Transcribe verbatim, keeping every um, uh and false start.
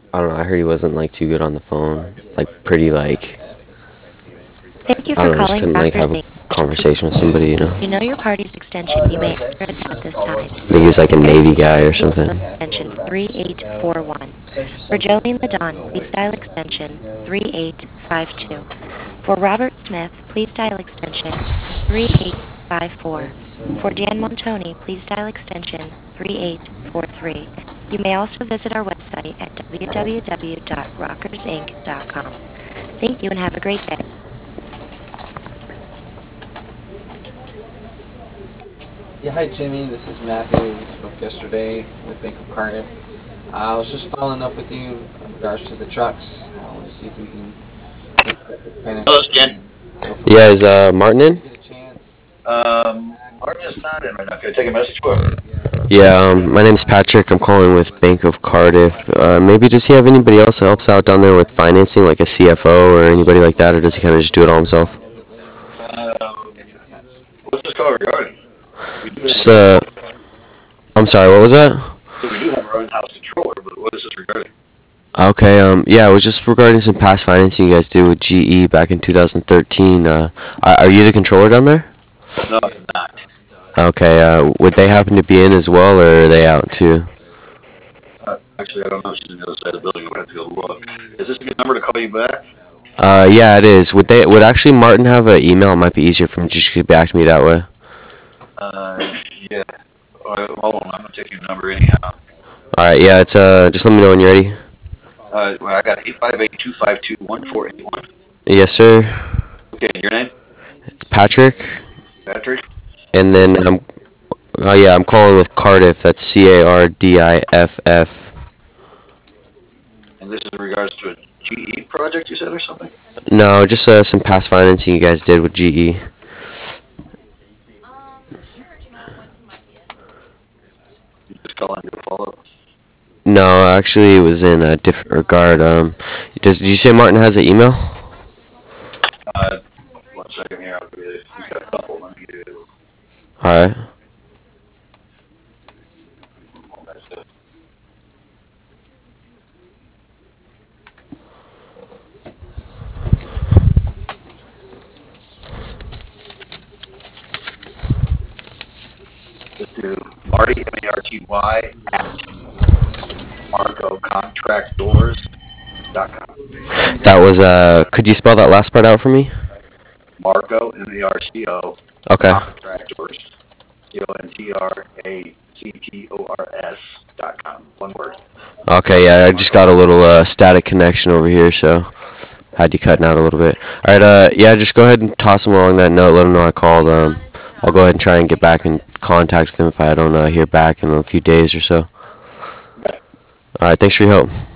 I don't know. I heard he wasn't like too good on the phone. Like pretty like Thank you I for don't know. Just calling couldn't like have Rockers a Incorporated. conversation with somebody. You know. If you know your party's extension, you may enter it at this time. I think he was like a For Navy guy or something. extension three eight four one. For Jolene LeDon, please dial extension three eight five two. For Robert Smith, please dial extension three eight five four. For Dan Montoni, please dial extension three eight four three. You may also visit our website at w w w dot rockers inc dot com. Thank you and have a great day. Yeah, hi Jimmy, this is Matthew. We spoke yesterday with Bank of Cardiff. Uh, I was just following up with you in regards to the trucks. I want to see if we can kind Hello, of Jen. go from Yeah, there. is uh Martin in? Get a chance. Um, Martin is not in right now. Can I take a message for him? Yeah. Um, my name's Patrick. I'm calling with Bank of Cardiff. Uh, maybe does he have anybody else that helps out down there with financing, like a C F O or anybody like that, or does he kind of just do it all himself? Um, what's this call regarding? We do have Just our own, uh, I'm sorry. What was that? so we do have our own house controller, but what is this regarding? Okay, um, yeah, it was just regarding some past financing you guys did with G E back in two thousand thirteen. Uh, are, are you the controller down there? No, I'm not. Okay, uh, would they happen to be in as well, or are they out too? Uh, actually, I don't know. She's on the other side of the building. I'm going to have to go look. Is this a good number to call you back? Uh, yeah, it is. Would they? Would actually Martin have an email? It might be easier for him to just get back to me that way. Uh, yeah. All right, hold on. I'm going to take your number anyhow. All right, yeah, it's uh, just let me know when you're ready. Uh, well, I got eight five eight, two five two, one four eight one. Yes, sir. Okay, your name? It's Patrick, Patrick? and then I'm. Oh yeah, I'm calling with Cardiff. That's C A R D I F F. And this is in regards to a G E project, you said, or something? No, just uh, some past financing you guys did with G E. You just call in to follow up. No, actually, it was in a different regard. Um, does did you say Martin has an email? Uh, one second here. I'll give you, he's got a couple. Let me give you. All right. Just do Marty, M A R T Y, at Marco Contract Doors dot com. That was uh. Could you spell that last part out for me? Marco, M A R C O, Okay. Contractors, C O N T R A C T O R S dot com. One word. Okay. Yeah, I just got a little uh, static connection over here, so had you cutting out a little bit. All right. Uh. Yeah. Just go ahead and toss him along that note. Let him know I called. Um. I'll go ahead and try and get back in contact with him if I don't uh, hear back in a few days or so. All right. Thanks for your help.